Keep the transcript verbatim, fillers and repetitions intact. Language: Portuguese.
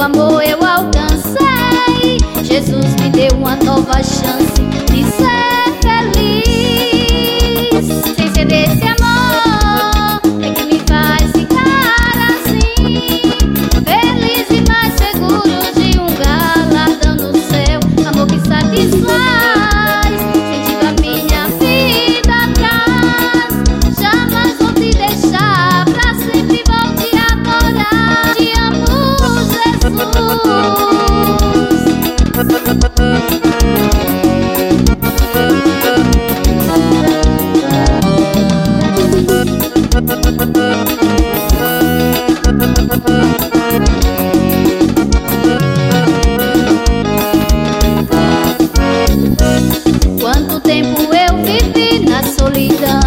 teu amor eu alcancei. Jesus me deu uma nova chance de ser feliz. Sem ser desse amor é que me faz ficar assim, feliz e mais seguro de um galardão no céu. Amor que satisfaz, sentindo a minha vida atrás. Jamais vou te deixar, pra sempre vou te adorar. Te amo, Jesus. Quanto tempo eu vivi na solidão,